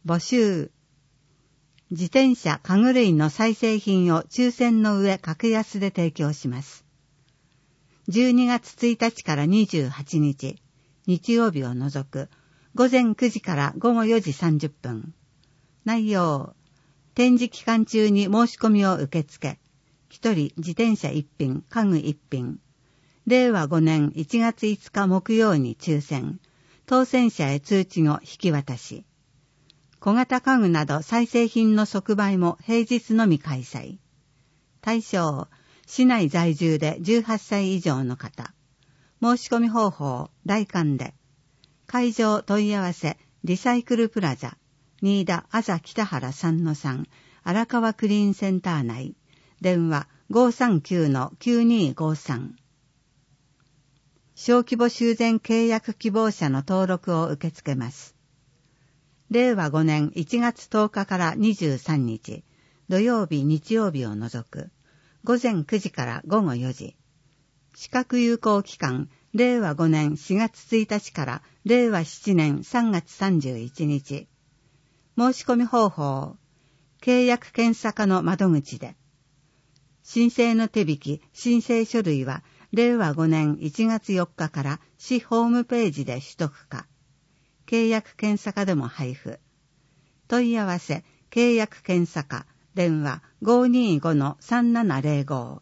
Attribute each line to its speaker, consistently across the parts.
Speaker 1: 募集。自転車家具類の再生品を抽選の上格安で提供します。12月1日から28日、日曜日を除く、午前9時から午後4時30分。内容、展示期間中に申し込みを受け付け、1人自転車1品、家具1品。令和5年1月5日木曜に抽選、当選者へ通知後引き渡し。小型家具など再生品の即売も平日のみ開催。対象、市内在住で18歳以上の方。申し込み方法、来館で。会場問い合わせ、リサイクルプラザ、新田あざ北原 3-3、荒川クリーンセンター内。電話 539-9253。小規模修繕契約希望者の登録を受け付けます。令和5年1月10日から23日、土曜日日曜日を除く、午前9時から午後4時。資格有効期間、令和5年4月1日から令和7年3月31日。申し込み方法、契約検査課の窓口で。申請の手引き、申請書類は、令和5年1月4日から市ホームページで取得か。契約検査課でも配布。問い合わせ、契約検査課、電話 525-3705。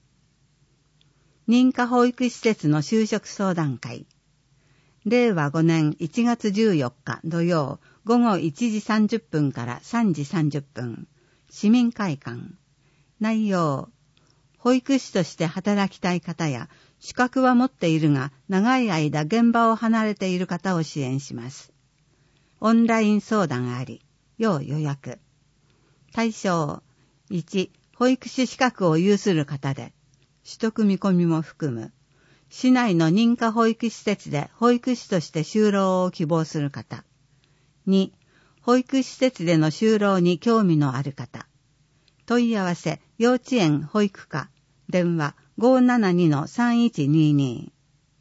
Speaker 1: 認可保育施設の就職相談会。令和5年1月14日土曜午後1時30分から3時30分。市民会館。内容。保育士として働きたい方や、資格は持っているが、長い間現場を離れている方を支援します。オンライン相談あり、要予約。対象、1、保育士資格を有する方で、取得見込みも含む。市内の認可保育施設で保育士として就労を希望する方。2、保育施設での就労に興味のある方。問い合わせ、幼稚園保育課、電話 572-3122。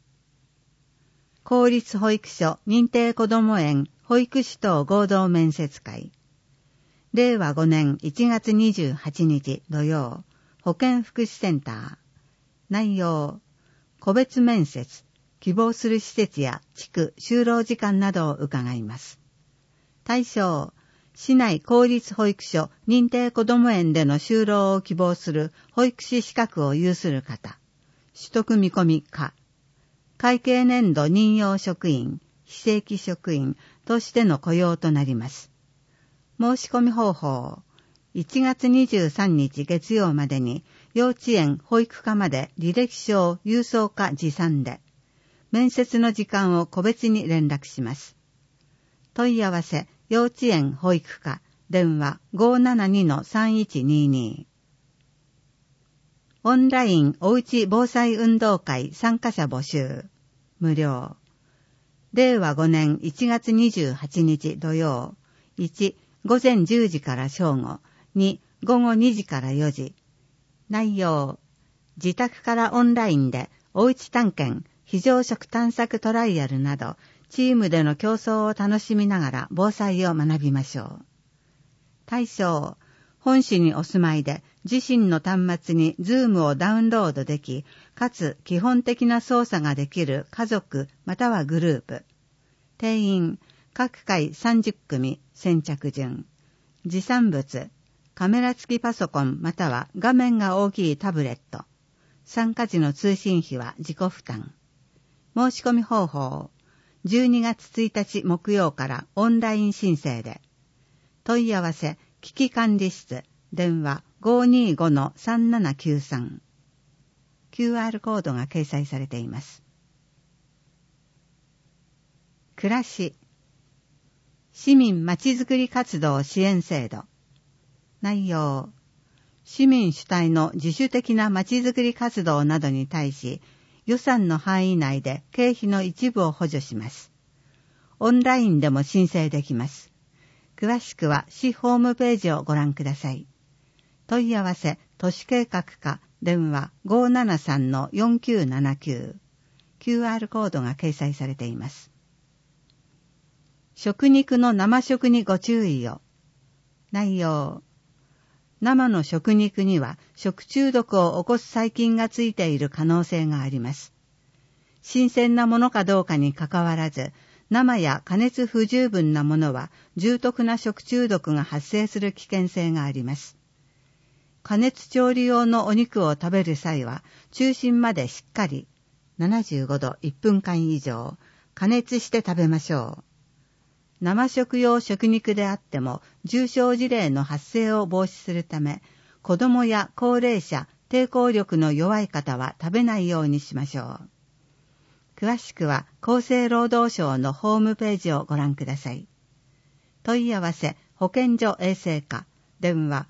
Speaker 1: 公立保育所認定こども園保育士等合同面接会。令和5年1月28日土曜、保健福祉センター。内容、個別面接、希望する施設や地区、就労時間などを伺います。対象、市内公立保育所認定こども園での就労を希望する保育士資格を有する方。取得見込み課。会計年度任用職員、非正規職員としての雇用となります。申し込み方法。1月23日月曜までに幼稚園保育課まで履歴書を郵送か持参で、面接の時間を個別に連絡します。問い合わせ、幼稚園保育課、電話 572-3122。オンラインおうち防災運動会参加者募集。無料。令和5年1月28日土曜。1、午前10時から正午。2、午後2時から4時。内容。自宅からオンラインでおうち探検、非常食探索トライアルなど、チームでの競争を楽しみながら防災を学びましょう。対象。本市にお住まいで自身の端末に Zoom をダウンロードでき、かつ基本的な操作ができる家族またはグループ。定員、各回30組、先着順。持参物、カメラ付きパソコンまたは画面が大きいタブレット。参加時の通信費は自己負担。申し込み方法。12月1日木曜からオンライン申請で。問い合わせ、危機管理室、電話 525-3793。QR コードが掲載されています。暮らし。市民まちづくり活動支援制度。内容。市民主体の自主的なまちづくり活動などに対し、予算の範囲内で経費の一部を補助します。オンラインでも申請できます。詳しくは市ホームページをご覧ください。問い合わせ、都市計画課、電話 573-4979。QR コードが掲載されています。 食肉の生食にご注意を。内容。生の食肉には食中毒を起こす細菌がついている可能性があります。新鮮なものかどうかにかかわらず、生や加熱不十分なものは重篤な食中毒が発生する危険性があります。加熱調理用のお肉を食べる際は、中心までしっかり75度1分間以上加熱して食べましょう。生食用食肉であっても重症事例の発生を防止するため、子供や高齢者、抵抗力の弱い方は食べないようにしましょう。詳しくは厚生労働省のホームページをご覧ください。問い合わせ保健所衛生課、電話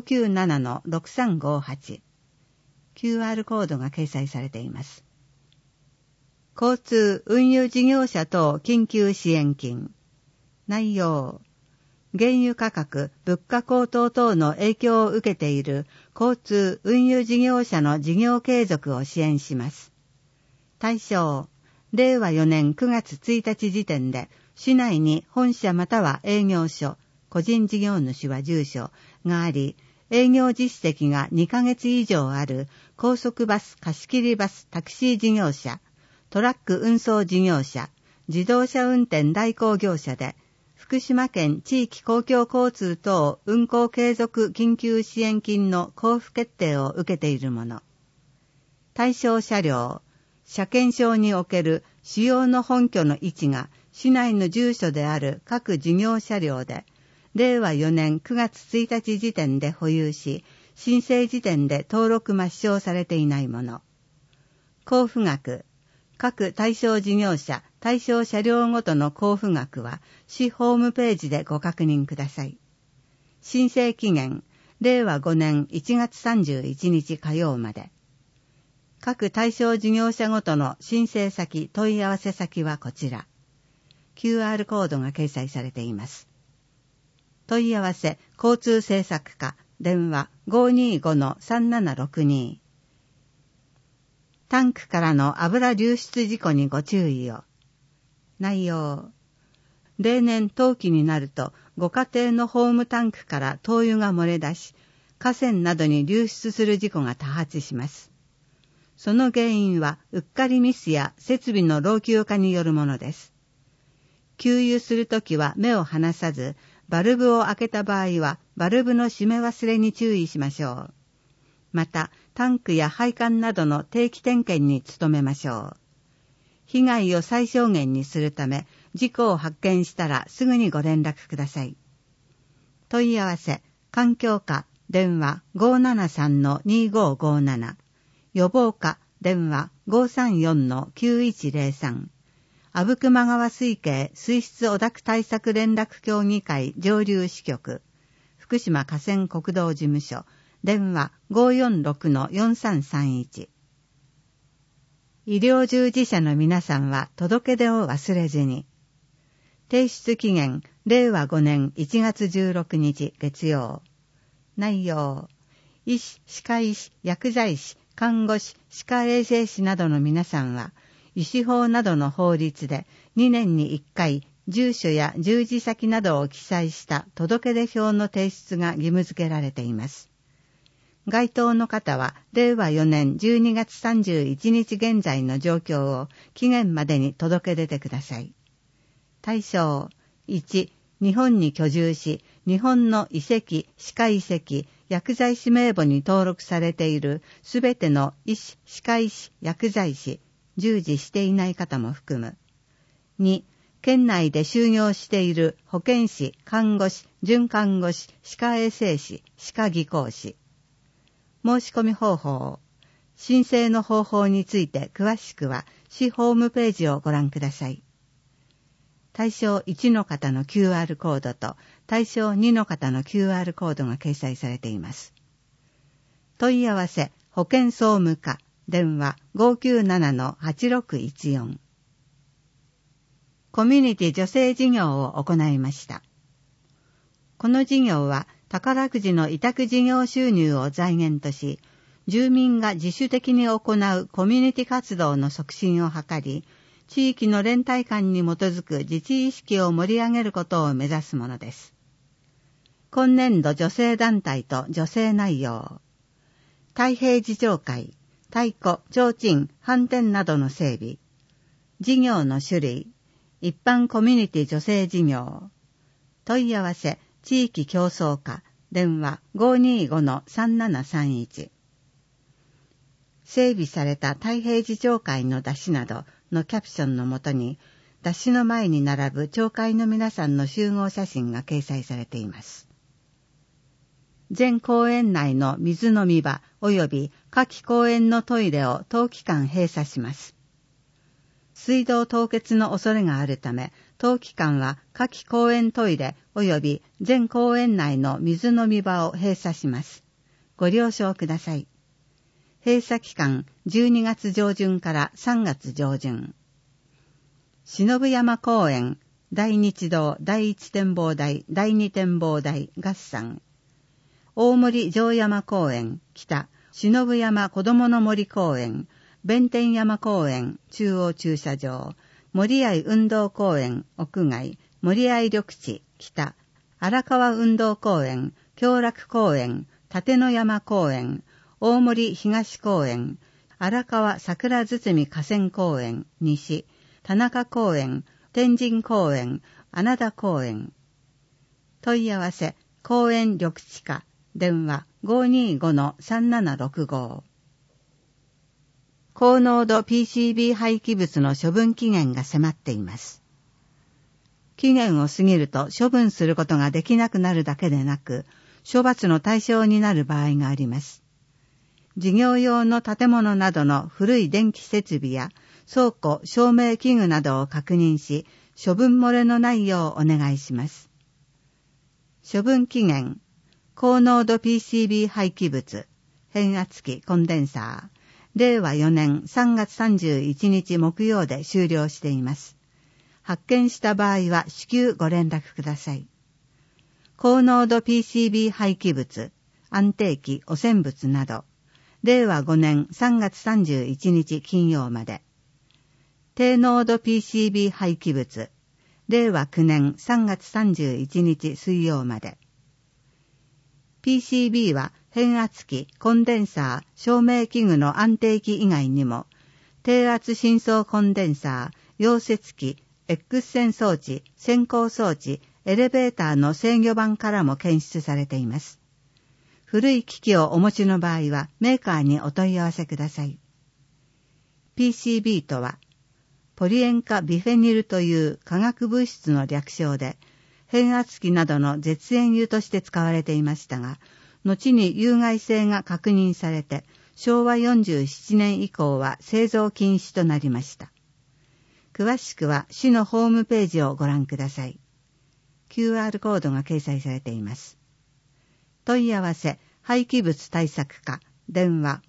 Speaker 1: 597-6358。QR コードが掲載されています。交通運輸事業者等緊急支援金。内容。原油価格、物価高騰等の影響を受けている交通運輸事業者の事業継続を支援します。対象。令和4年9月1日時点で、市内に本社または営業所、個人事業主は住所があり、営業実績が2ヶ月以上ある高速バス、貸切バス、タクシー事業者、トラック運送事業者、自動車運転代行業者で、福島県地域公共交通等運行継続緊急支援金の交付決定を受けているもの。対象車両、車検証における使用の本拠の位置が市内の住所である各事業車両で、令和4年9月1日時点で保有し、申請時点で登録抹消されていないもの。交付額。各対象事業者、対象車両ごとの交付額は、市ホームページでご確認ください。申請期限、令和5年1月31日火曜まで。各対象事業者ごとの申請先、問い合わせ先はこちら。QR コードが掲載されています。問い合わせ、交通政策課、電話 525-3762。タンクからの油流出事故にご注意を。内容。例年冬季になると、ご家庭のホームタンクから灯油が漏れ出し、河川などに流出する事故が多発します。その原因は、うっかりミスや設備の老朽化によるものです。給油するときは目を離さず、バルブを開けた場合は、バルブの閉め忘れに注意しましょう。また、タンクや配管などの定期点検に努めましょう。被害を最小限にするため、事故を発見したらすぐにご連絡ください。問い合わせ、環境課、電話 573-2557、予防課、電話 534-9103、阿武隈川水系水質汚濁対策連絡協議会上流支局、福島河川国道事務所、電話 546-4331。医療従事者の皆さんは届け出を忘れずに。提出期限、令和5年1月16日月曜。内容。医師、歯科医師、薬剤師、看護師、歯科衛生士などの皆さんは、医師法などの法律で2年に1回、住所や従事先などを記載した届け出表の提出が義務付けられています。該当の方は、令和4年12月31日現在の状況を期限までに届け出てください。対象、1、日本に居住し、日本の医籍、歯科医籍、薬剤師名簿に登録されているすべての医師、歯科医師、薬剤師、従事していない方も含む。2、県内で就業している保健師、看護師、准看護師、歯科衛生士、歯科技工士。申し込み方法。申請の方法について詳しくは市ホームページをご覧ください。対象1の方の QR コードと対象2の方の QR コードが掲載されています。問い合わせ保健総務課電話 597-8614。コミュニティ助成事業を行いました。この事業は宝くじの委託事業収入を財源とし、住民が自主的に行うコミュニティ活動の促進を図り、 地域の連帯感に基づく自治意識を盛り上げることを目指すものです。今年度女性団体と女性内容、太平自治会、太鼓、提灯、飯店などの整備、事業の種類、一般コミュニティ女性事業、問い合わせ、地域競争課、電話 525-3731。整備された太平自治会の出しなどのキャプションのもとに、出しの前に並ぶ町会の皆さんの集合写真が掲載されています。全公園内の水飲み場及び夏季公園のトイレを当期間閉鎖します。水道凍結の恐れがあるため、当期間は夏季公園トイレ及び全公園内の水飲み場を閉鎖します。ご了承ください。閉鎖期間12月上旬から3月上旬。忍山公園、大日堂、第一展望台、第二展望台、合算。大森城山公園、北、忍山子どもの森公園、弁天山公園、中央駐車場、森合運動公園、屋外、森合緑地、北、荒川運動公園、京楽公園、立野山公園、大森東公園、荒川桜堤河川公園、西、田中公園、天神公園、穴田公園。問い合わせ、公園緑地課、電話 525-3765。高濃度 PCB 廃棄物の処分期限が迫っています。期限を過ぎると処分することができなくなるだけでなく、処罰の対象になる場合があります。事業用の建物などの古い電気設備や倉庫、照明器具などを確認し、処分漏れのないようお願いします。処分期限、高濃度 PCB 廃棄物、変圧器コンデンサー、令和4年3月31日木曜で終了しています。発見した場合は至急ご連絡ください。高濃度 PCB 廃棄物、安定器、汚染物など、令和5年3月31日金曜まで。低濃度 PCB 廃棄物、令和9年3月31日水曜まで。PCB は変圧器、コンデンサー、照明器具の安定器以外にも、低圧深層コンデンサー、溶接機、X 線装置、先行装置、エレベーターの制御盤からも検出されています。古い機器をお持ちの場合はメーカーにお問い合わせください。PCB とは、ポリ塩化ビフェニルという化学物質の略称で、変圧器などの絶縁油として使われていましたが、後に有害性が確認されて、昭和47年以降は製造禁止となりました。詳しくは市のホームページをご覧ください。QR コードが掲載されています。問い合わせ、廃棄物対策課、電話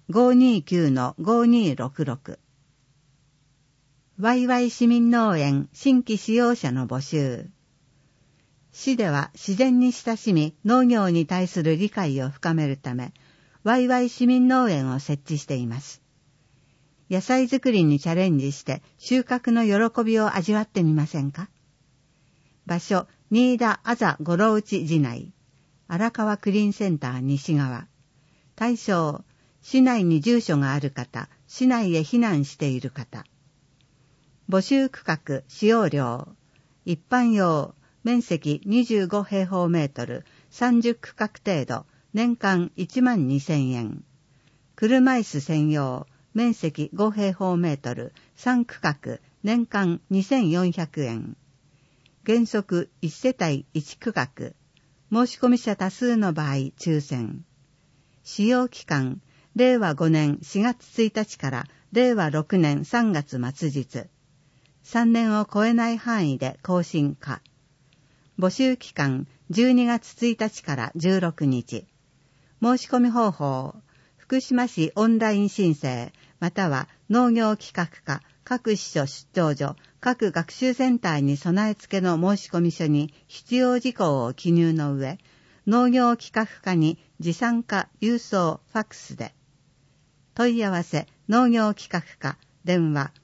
Speaker 1: 529-5266。ワイワイ市民農園新規使用者の募集。市では自然に親しみ農業に対する理解を深めるため、ワイワイ市民農園を設置しています。野菜作りにチャレンジして収穫の喜びを味わってみませんか？場所、新田あざ五郎内寺内、荒川クリーンセンター西側。対象、市内に住所がある方、市内へ避難している方。募集区画、使用料、一般用、面積25平方メートル、30区画程度、年間12,000円。車椅子専用、面積5平方メートル、3区画、年間2,400円。原則1世帯1区画。申し込み者多数の場合、抽選。使用期間、令和5年4月1日から令和6年3月末日。3年を超えない範囲で更新可。募集期間12月1日から16日。申し込み方法、福島市オンライン申請、または農業企画課、各支所出張所、各学習センターに備え付けの申込書に必要事項を記入の上、農業企画課に持参か郵送、ファックスで。問い合わせ、農業企画課、 電話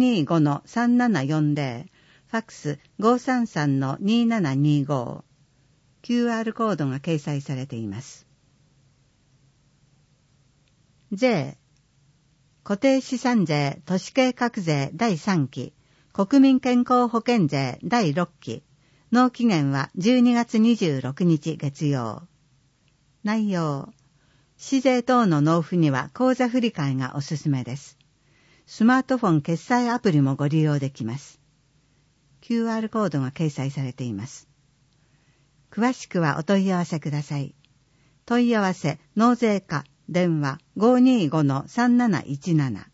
Speaker 1: 525-3740、ファックス 533-2725、QR コードが掲載されています。税、固定資産税都市計画税第3期、国民健康保険税第6期、納期限は12月26日月曜。内容、市税等の納付には口座振替がおすすめです。スマートフォン決済アプリもご利用できます。QR コードが掲載されています。詳しくはお問い合わせください。問い合わせ納税課電話 525-3717。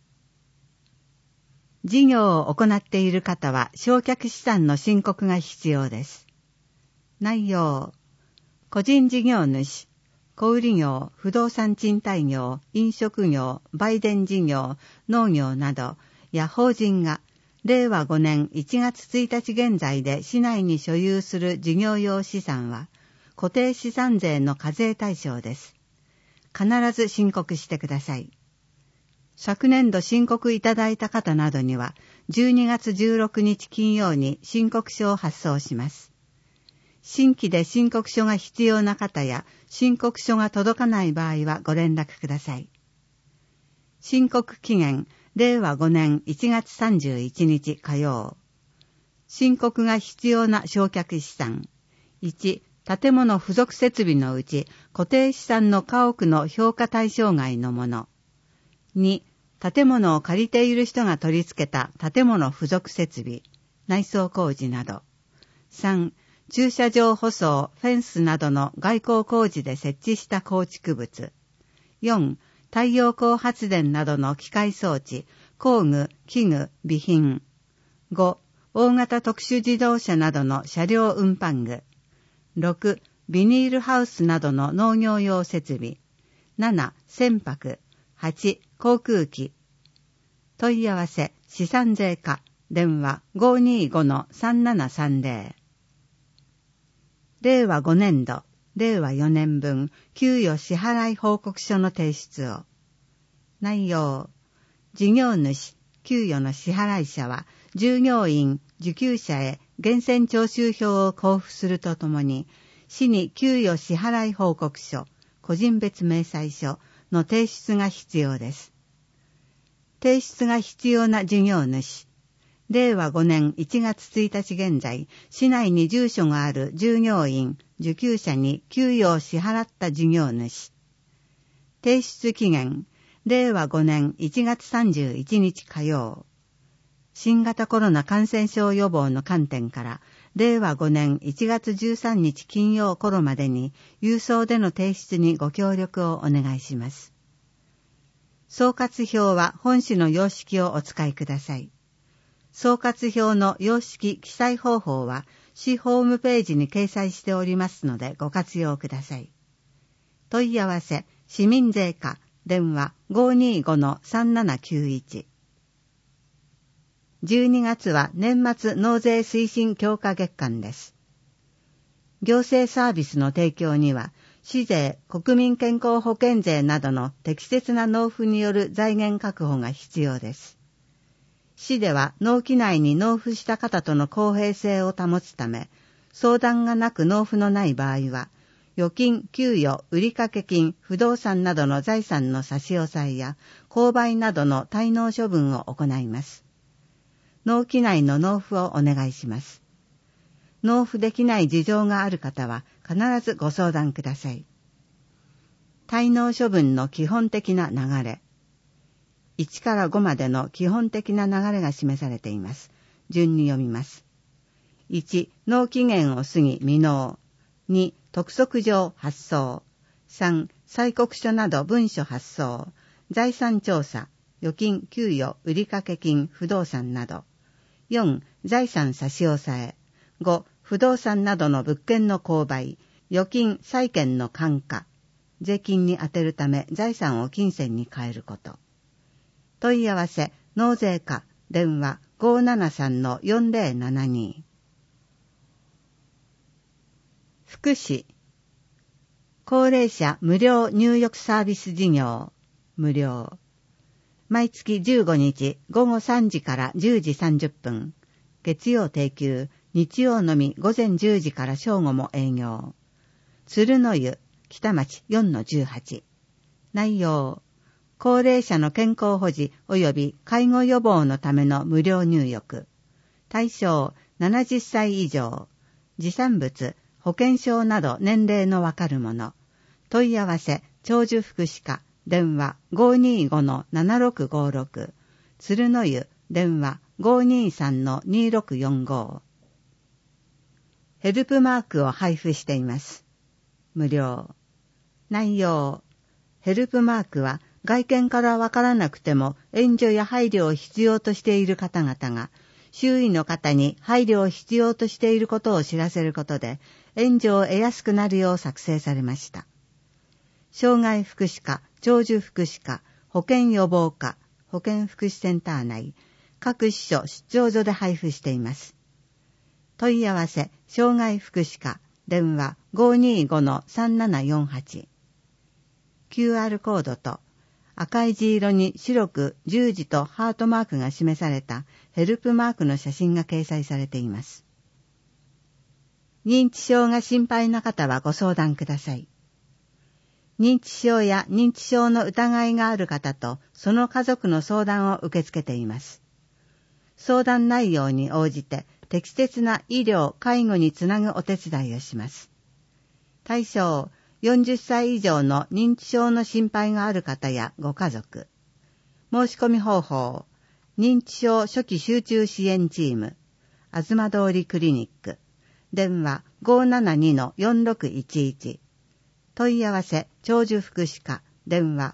Speaker 1: 事業を行っている方は償却資産の申告が必要です。内容、個人事業主、小売業、不動産賃貸業、飲食業、売電事業、農業など、や法人が、令和5年1月1日現在で市内に所有する事業用資産は、固定資産税の課税対象です。必ず申告してください。昨年度申告いただいた方などには、12月16日金曜に申告書を発送します。新規で申告書が必要な方や申告書が届かない場合はご連絡ください。申告期限、令和5年1月31日火曜。申告が必要な償却資産。1、建物付属設備のうち固定資産の家屋の評価対象外のもの。2、建物を借りている人が取り付けた建物付属設備、内装工事など。3、駐車場舗装、フェンスなどの外構工事で設置した構築物。4、太陽光発電などの機械装置、工具、器具、備品。5、大型特殊自動車などの車両運搬具。6、ビニールハウスなどの農業用設備。7、船舶。8、航空機。問い合わせ、資産税課、電話 525-3730。令和5年度、令和4年分、給与支払い報告書の提出を。内容、事業主、給与の支払い者は、従業員、受給者へ源泉徴収票を交付するとともに、市に給与支払い報告書、個人別明細書の提出が必要です。提出が必要な事業主、令和5年1月1日現在、市内に住所がある従業員、受給者に給与を支払った事業主。提出期限、令和5年1月31日火曜。新型コロナ感染症予防の観点から、令和5年1月13日金曜頃までに、郵送での提出にご協力をお願いします。総括表は本市の様式をお使いください。総括表の様式記載方法は市ホームページに掲載しておりますのでご活用ください。問い合わせ、市民税課、電話 525-3791。12月は年末納税推進強化月間です。行政サービスの提供には、市税、国民健康保険税などの適切な納付による財源確保が必要です。市では納期内に納付した方との公平性を保つため、相談がなく納付のない場合は、預金、給与、売掛金、不動産などの財産の差し押さえや、購買などの滞納処分を行います。納期内の納付をお願いします。納付できない事情がある方は必ずご相談ください。滞納処分の基本的な流れ。1から5までの基本的な流れが示されています。順に読みます。1、納期限を過ぎ未納。2、督促状発送。3、催告書など文書発送。財産調査、預金、給与、売掛金、不動産など。4、財産差し押さえ。5、不動産などの物件の購買、預金、債権の換価。税金に充てるため財産を金銭に変えること。問い合わせ、納税課、電話 573-4072。福祉、高齢者無料入浴サービス事業、無料。 毎月15日午後3時から10時30分、月曜定休、日曜のみ午前10時から正午も営業。鶴の湯、北町 4-18。内容、高齢者の健康保持及び介護予防のための無料入浴。対象70歳以上。持産物、保険証など年齢のわかるもの。問い合わせ、長寿福祉課、電話 525-7656。鶴の湯、電話 523-2645。ヘルプマークを配布しています。無料。内容。ヘルプマークは外見からわからなくても援助や配慮を必要としている方々が、周囲の方に配慮を必要としていることを知らせることで、援助を得やすくなるよう作成されました。障害福祉課、長寿福祉課、保健予防課、保健福祉センター内、各支所出張所で配布しています。問い合わせ、障害福祉課、電話 525-3748。QR コードと赤い字色に白く十字とハートマークが示されたヘルプマークの写真が掲載されています。認知症が心配な方はご相談ください。認知症や認知症の疑いがある方とその家族の相談を受け付けています。相談内容に応じて適切な医療・介護につなぐお手伝いをします。対象、40歳以上の認知症の心配がある方やご家族。申し込み方法、認知症初期集中支援チーム、東通りクリニック、電話 572-4611。問い合わせ、長寿福祉課、電話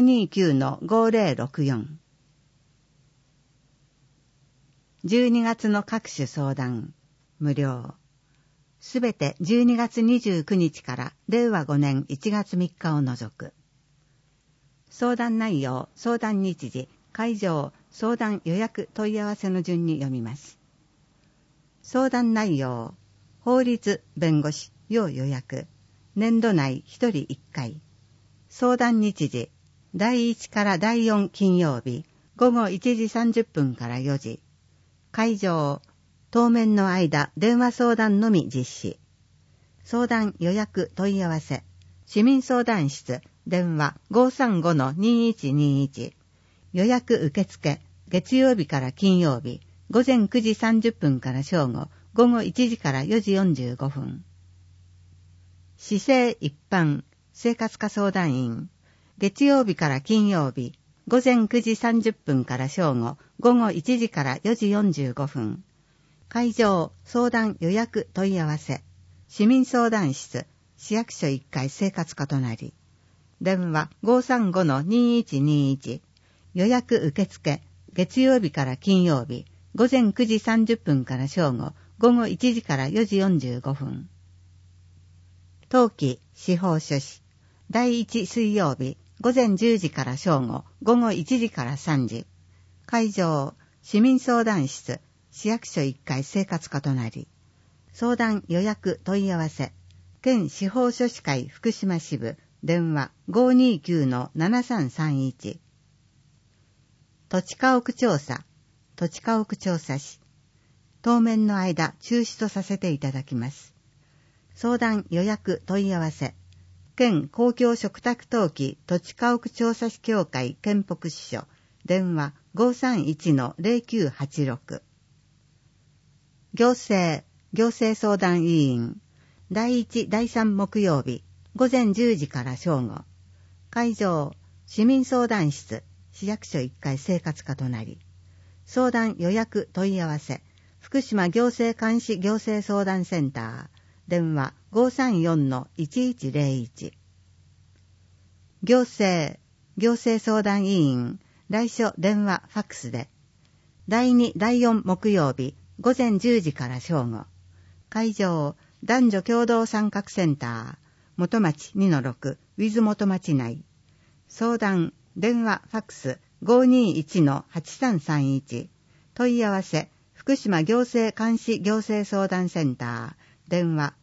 Speaker 1: 529-5064。12月の各種相談、無料。すべて12月29日から令和5年1月3日を除く。相談内容、相談日時、会場、相談予約問い合わせの順に読みます。相談内容、法律、弁護士、要予約。年度内1人1回。相談日時、第1から第4金曜日、午後1時30分から4時。会場、当面の間、電話相談のみ実施。相談予約問い合わせ。市民相談室、電話 535-2121。予約受付、月曜日から金曜日、午前9時30分から正午、午後1時から4時45分。市政一般、生活科相談員、月曜日から金曜日、午前9時30分から正午、午後1時から4時45分。会場、相談予約問い合わせ。市民相談室、市役所1階生活科隣。電話 535-2121。予約受付、月曜日から金曜日、午前9時30分から正午、午後1時から4時45分。当期、司法書士。第1水曜日、午前10時から正午、午後1時から3時。会場、市民相談室、市役所1階生活科隣。相談予約問い合わせ。県司法書士会福島支部、電話 529-7331。土地家屋調査、土地家屋調査士。当面の間中止とさせていただきます。相談予約問い合わせ。県公共嘱託登記土地家屋調査士協会県北支所、電話 531-0986。行政相談委員、第1、第3木曜日、午前10時から正午。会場、市民相談室、市役所1階生活科隣。相談予約問い合わせ、福島行政監視行政相談センター、電話 534-1101。行政相談委員、来所電話ファックスで、第2、第4木曜日、午前10時から正午。会場、男女共同参画センター、元町 2-6、ウィズ元町内。相談、電話ファックス 521-8331。問い合わせ、福島行政監視行政相談センター、電話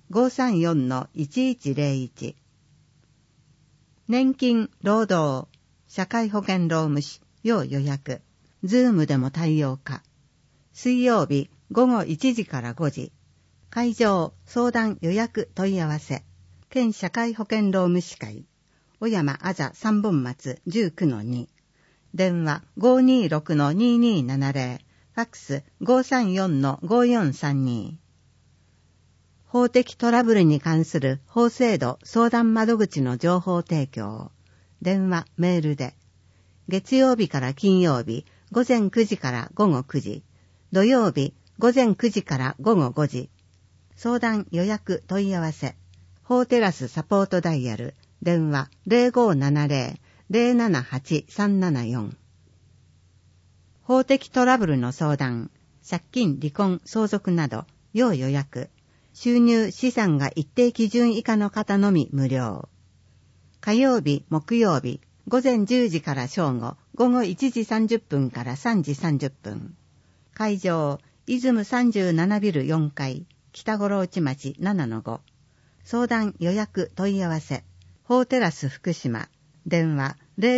Speaker 1: 534-1101。年金、労働、社会保険労務士、 要予約。ズームでも対応可。水曜日午後1時から5時。会場、相談予約問い合わせ。県社会保険労務士会。小山あざ三本松 19-2。電話 526-2270。ファックス 534-5432。法的トラブルに関する法制度相談窓口の情報提供。電話、メールで。月曜日から金曜日午前9時から午後9時。土曜日午前9時から午後5時。相談予約問い合わせ。法テラスサポートダイヤル。電話 0570-078-374。法的トラブルの相談。借金、離婚、相続など。要予約。収入、資産が一定基準以下の方のみ無料。火曜日、木曜日、午前10時から正午、午後1時30分から3時30分。会場、出雲37ビル4階、北五郎内町 7-5。相談予約問い合わせ。法テラス福島。電話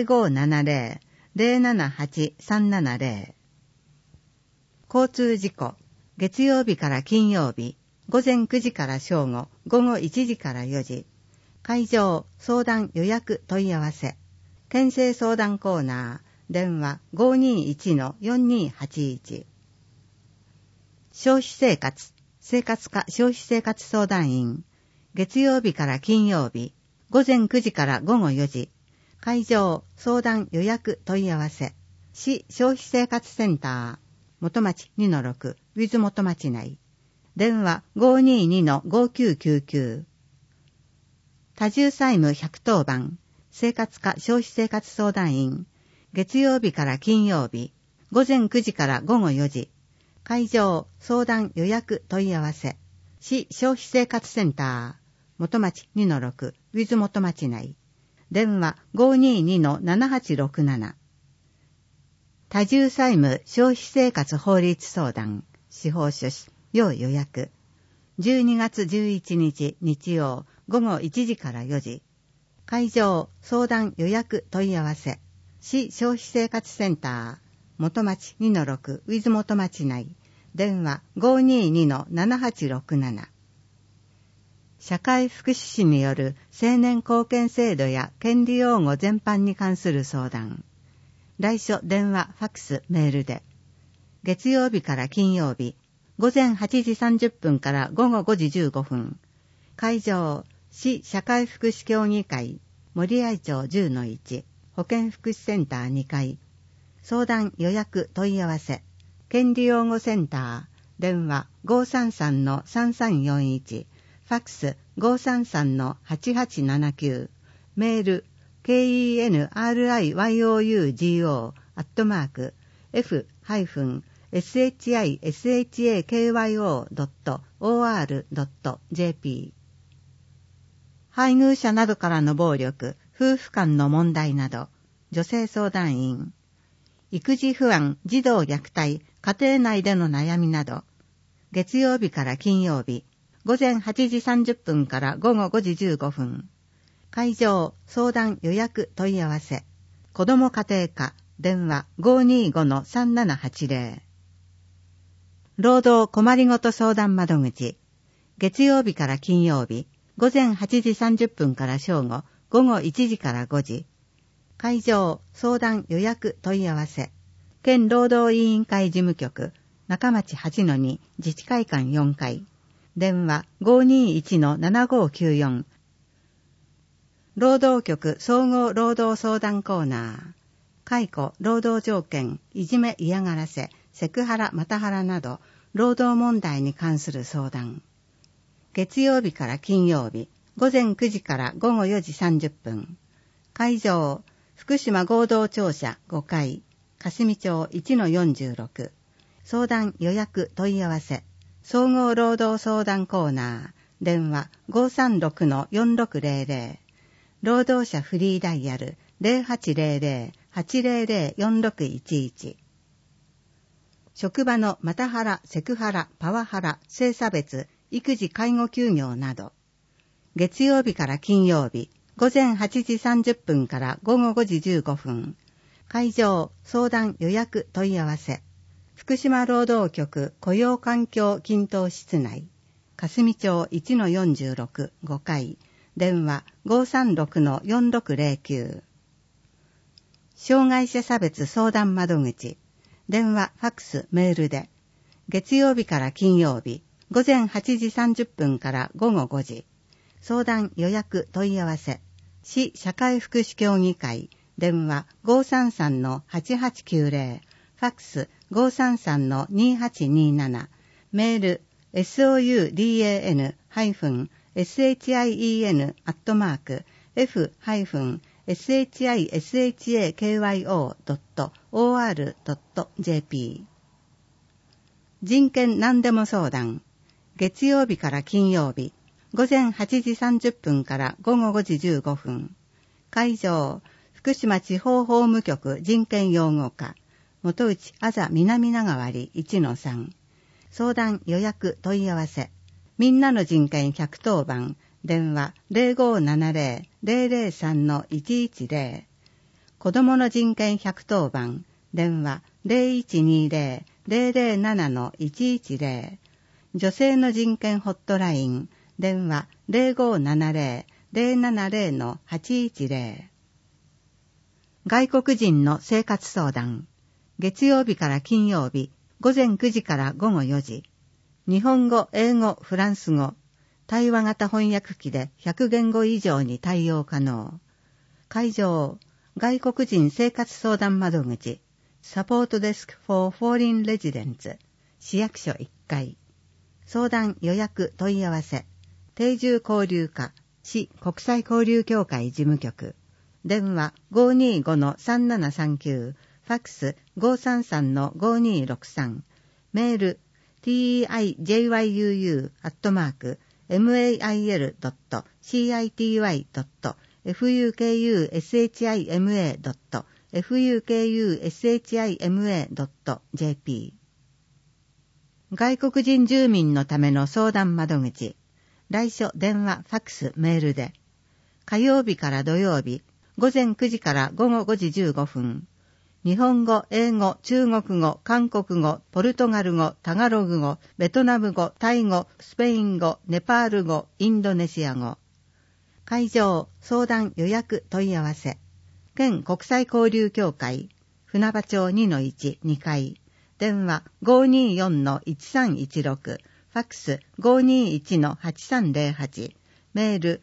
Speaker 1: 0570-078-370。交通事故。月曜日から金曜日。午前9時から正午、午後1時から4時。会場、相談予約問い合わせ。県政相談コーナー、電話 521-4281。消費生活、生活課消費生活相談員。月曜日から金曜日、午前9時から午後4時。会場、相談予約問い合わせ。市消費生活センター、元町 2-6、ウィズ元町内。電話 522-5999。多重債務110番、生活課消費生活相談員。月曜日から金曜日、午前9時から午後4時。会場、相談予約問い合わせ。市消費生活センター、元町 2-6、ウィズ元町内。電話 522-7867。多重債務消費生活法律相談、司法書士。要予約。12月11日日曜午後1時から4時。会場、相談予約問い合わせ。市消費生活センター、元町 2-6 ウィズ元町内。電話 522-7867。社会福祉士による青年貢献制度や権利擁護全般に関する相談。来所電話、ファックス、メールで。月曜日から金曜日。午前8時30分から午後5時15分。会場、市社会福祉協議会、森合町 10-1、保健福祉センター2階。相談予約問い合わせ。権利擁護センター、電話 533-3341、ファックス 533-8879、メール、kenryou.f-shishakyo.or.jp。配偶者などからの暴力、夫婦間の問題など、女性相談員。育児不安、児童虐待、家庭内での悩みなど、月曜日から金曜日、午前8時30分から午後5時15分。会場、相談予約問い合わせ。子ども家庭課、電話 525-3780。労働困りごと相談窓口。月曜日から金曜日、午前8時30分から正午、午後1時から5時。会場、相談予約問い合わせ。県労働委員会事務局、中町 8-2 自治会館4階。電話 521-7594。労働局総合労働相談コーナー。解雇、労働条件、いじめ嫌がらせ、セクハラ、マタハラなど、労働問題に関する相談。月曜日から金曜日、午前9時から午後4時30分。会場、福島合同庁舎5階、霞町 1-46。相談予約問い合わせ。総合労働相談コーナー。電話 536-4600。労働者フリーダイヤル 0800-800-4611。職場のマタハラ、セクハラ、パワハラ、性差別、育児介護休業など。月曜日から金曜日、午前8時30分から午後5時15分。 会場相談予約問い合わせ。福島労働局雇用環境均等室内、霞町 1-46 5階、電話 536-4609。障害者差別相談窓口、電話、ファックス、メールで、月曜日から金曜日、午前8時30分から午後5時、相談予約問い合わせ、市社会福祉協議会、電話 533-8890、ファックス 533-2827、メール soudan-f-shishakyo.or.jp。 人権何でも相談、月曜日から金曜日、午前8時30分から午後5時15分。会場、福島地方法務局人権擁護課、元内あざ南長割 1-3。相談予約問い合わせ。みんなの人権110番、電話 0570-003-110。子どもの人権110番、電話 0120-007-110。女性の人権ホットライン、電話 0570-070-810。外国人の生活相談、月曜日から金曜日、午前9時から午後4時。日本語、英語、フランス語、対話型翻訳機で100言語以上に対応可能。会場、外国人生活相談窓口、サポートデスク for foreign residents、市役所1階。相談予約問い合わせ、定住交流課、市国際交流協会事務局。電話 525-3739、ファックス 533-5263、メール tijyuu@mail.city.fukushima.fukushima.jp。 外国人住民のための相談窓口、来所電話ファックスメールで、火曜日から土曜日、午前9時から午後5時15分、日本語、英語、中国語、韓国語、ポルトガル語、タガログ語、ベトナム語、タイ語、スペイン語、ネパール語、インドネシア語。会場、相談予約問い合わせ。県国際交流協会、船場町 2-1、2階。電話 524-1316、ファックス 521-8308、メール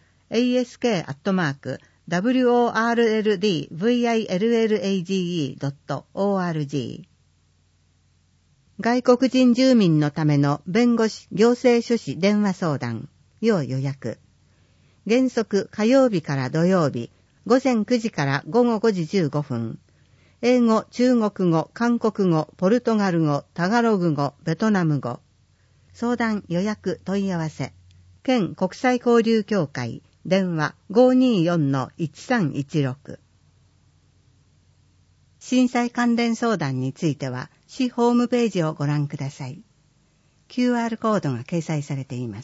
Speaker 1: ask@worldvillage.org。 外国人住民のための弁護士行政書士電話相談、要予約。原則火曜日から土曜日、午前9時から午後5時15分。英語、中国語、韓国語、ポルトガル語、タガログ語、ベトナム語。相談予約問い合わせ。県国際交流協会、電話 524-1316。震災関連相談については、市ホームページをご覧ください。QR コードが掲載されています。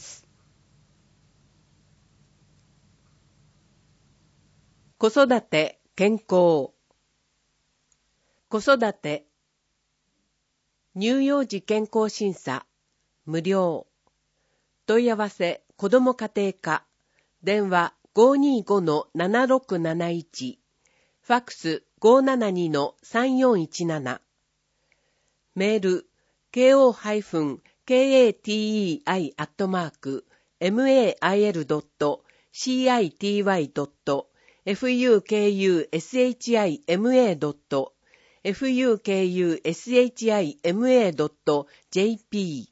Speaker 2: 子育て、健康。子育て、乳幼児健康審査、無料。問い合わせ、子ども家庭課、電話 525-7671、ファックス 572-3417、メール、ko-mail.fukushima.fukushima.jp。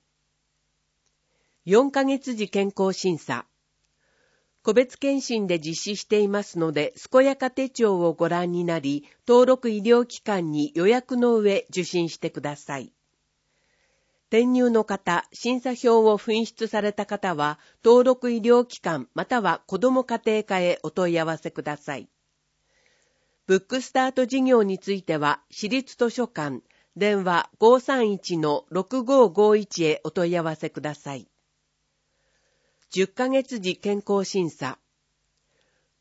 Speaker 2: 4ヶ月時健康審査。個別検診で実施していますので、健やか手帳をご覧になり、登録医療機関に予約の上受診してください。転入の方、審査票を紛失された方は、登録医療機関または子ども家庭課へお問い合わせください。ブックスタート事業については、市立図書館、電話 531-6551 へお問い合わせください。10ヶ月時健康審査。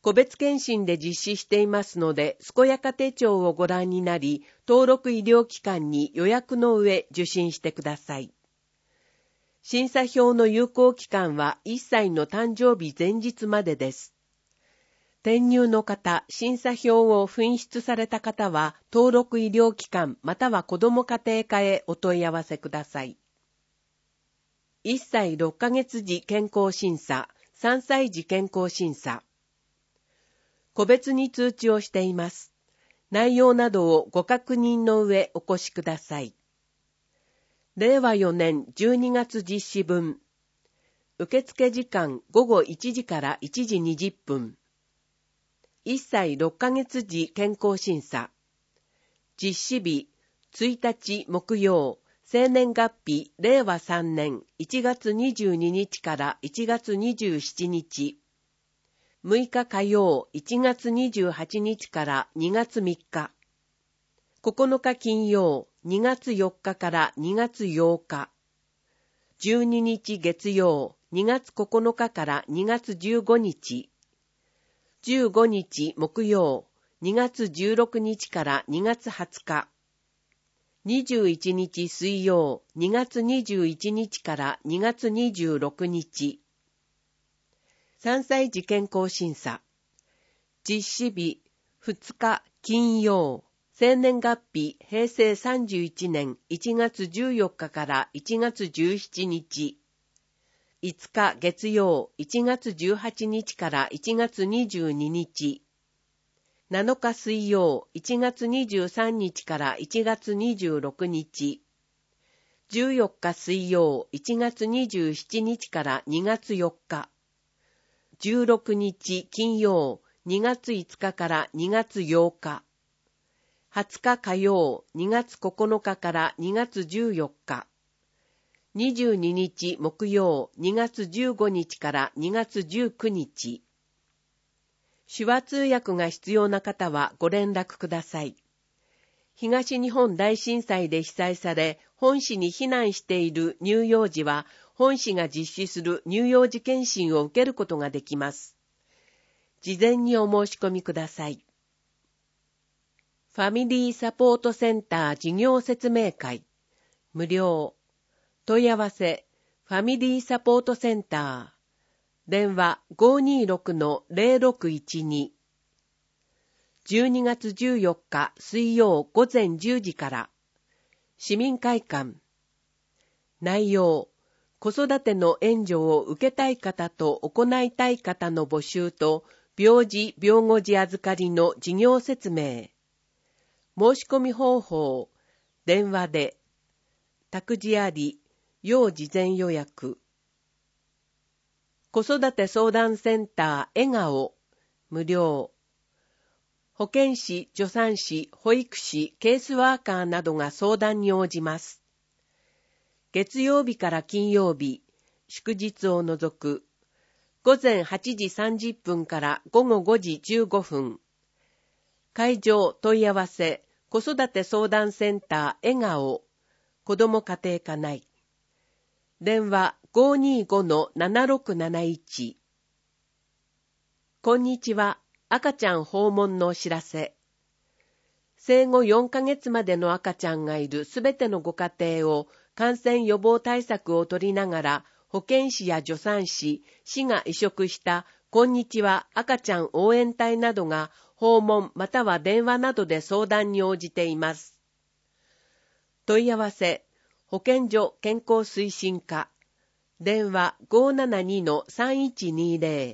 Speaker 2: 個別検診で実施していますので、健やか手帳をご覧になり、登録医療機関に予約の上受診してください。審査票の有効期間は1歳の誕生日前日までです。転入の方、審査票を紛失された方は、登録医療機関または子ども家庭科へお問い合わせください。1歳6ヶ月時健康審査、3歳児健康審査。個別に通知をしています。内容などをご確認の上お越しください。令和4年12月実施分。受付時間午後1時から1時20分。1歳6ヶ月時健康審査。実施日1日木曜、生年月日令和3年1月22日から1月27日。6日火曜1月28日から2月3日。9日金曜2月4日から2月8日。12日月曜2月9日から2月15日。15日木曜2月16日から2月20日。21日水曜2月21日から2月26日。3歳児健康審査。実施日2日金曜。生年月日平成31年1月14日から1月17日。5日月曜1月18日から1月22日。7日水曜1月23日から1月26日。14日水曜1月27日から2月4日。16日金曜2月5日から2月8日。20日火曜2月9日から2月14日。22日木曜2月15日から2月19日。手話通訳が必要な方はご連絡ください。東日本大震災で被災され、本市に避難している乳幼児は、本市が実施する乳幼児検診を受けることができます。事前にお申し込みください。ファミリーサポートセンター事業説明会。無料。問い合わせ、ファミリーサポートセンター。電話 526-0612。12月14日水曜午前10時から。市民会館。内容、子育ての援助を受けたい方と行いたい方の募集と、病児・病後児預かりの事業説明。申し込み方法、電話で。託児あり、要事前予約。子育て相談センター笑顔、無料。保健師、助産師、保育士、ケースワーカーなどが相談に応じます。月曜日から金曜日、祝日を除く。午前8時30分から午後5時15分。会場問い合わせ、子育て相談センター笑顔、子ども家庭科内。電話 525-7671。こんにちは、赤ちゃん訪問のお知らせ。生後4ヶ月までの赤ちゃんがいるすべてのご家庭を感染予防対策を取りながら、保健師や助産師、市が委嘱したこんにちは赤ちゃん応援隊などが訪問または電話などで相談に応じています。問い合わせ、保健所健康推進課、電話 572-3120。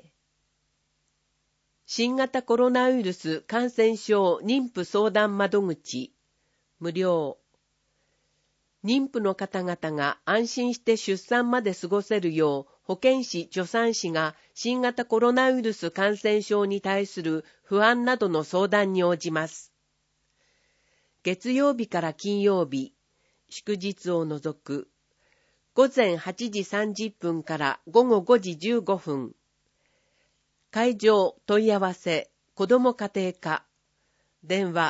Speaker 2: 新型コロナウイルス感染症妊婦相談窓口、無料。妊婦の方々が安心して出産まで過ごせるよう、保健師・助産師が新型コロナウイルス感染症に対する不安などの相談に応じます。月曜日から金曜日、祝日を除く、午前8時30分から午後5時15分。会場問い合わせ、子ども家庭科。電話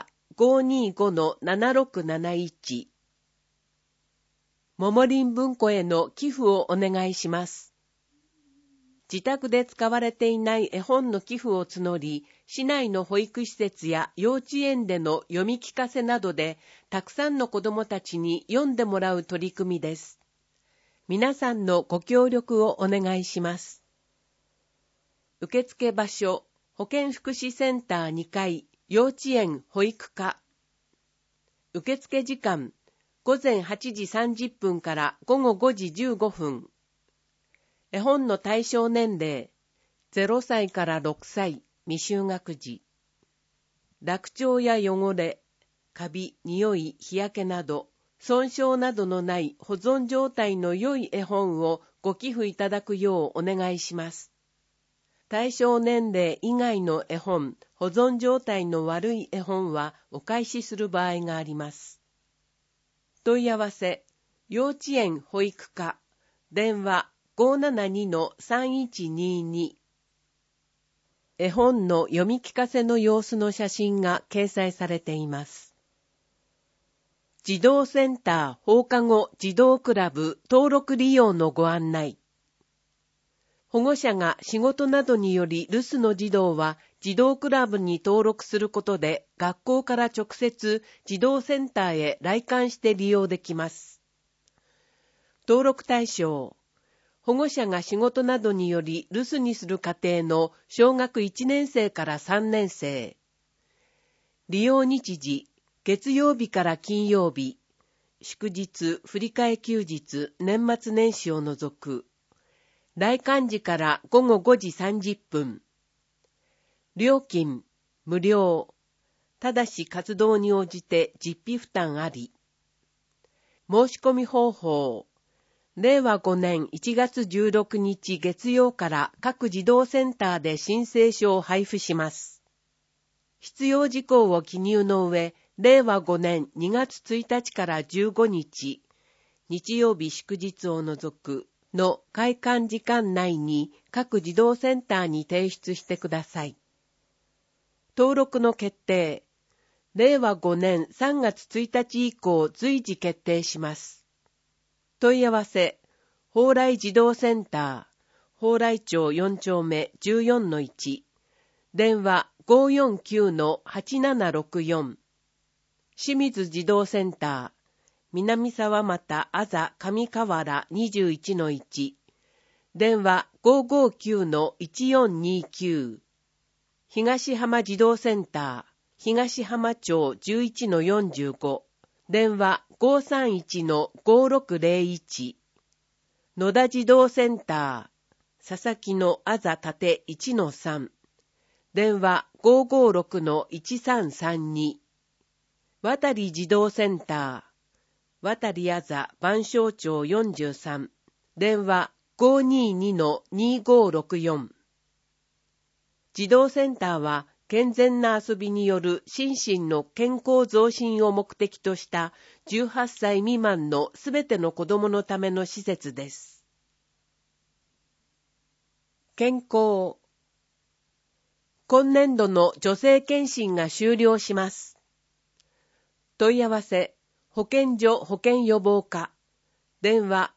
Speaker 2: 525-7671。ももりん文庫への寄付をお願いします。 自宅で使われていない絵本の寄付を募り、市内の保育施設や幼稚園での読み聞かせなどで、たくさんの子どもたちに読んでもらう取り組みです。皆さんのご協力をお願いします。受付場所、保健福祉センター2階、幼稚園保育課。受付時間、午前8時30分から午後5時15分。絵本の対象年齢、0歳から6歳、未就学児。落丁や汚れ、カビ、匂い、日焼けなど、損傷などのない保存状態の良い絵本をご寄付いただくようお願いします。対象年齢以外の絵本、保存状態の悪い絵本はお返しする場合があります。問い合わせ、幼稚園保育課、電話 572-3122。絵本の読み聞かせの様子の写真が掲載されています。児童センター放課後児童クラブ登録利用のご案内。保護者が仕事などにより留守の児童は児童クラブに登録することで学校から直接児童センターへ来館して利用できます。登録対象。保護者が仕事などにより留守にする家庭の小学1年生から3年生。利用日時、月曜日から金曜日、祝日、振り替え休日、年末年始を除く。来館時から午後5時30分。料金、無料。ただし活動に応じて実費負担あり。申し込み方法。令和5年1月16日月曜から各児童センターで申請書を配布します。必要事項を記入の上、令和5年2月1日から15日、日曜日祝日を除くの開館時間内に各児童センターに提出してください。登録の決定。令和5年3月1日以降随時決定します。問い合わせ、蓬莱児童センター、蓬莱町4丁目 14-1、電話 549-8764、清水児童センター、南沢又あざ上河原 21-1、電話 559-1429、東浜児童センター、東浜町 11-45、電話 531-5601、野田児童センター、佐々木のあざ縦 1-3、電話 556-1332、渡児童センター、渡あざ番所町43、電話 522-2564。児童センターは、健全な遊びによる心身の健康増進を目的とした18歳未満のすべての子どものための施設です。健康。今年度の女性検診が終了します。問い合わせ、保健所保健予防課、電話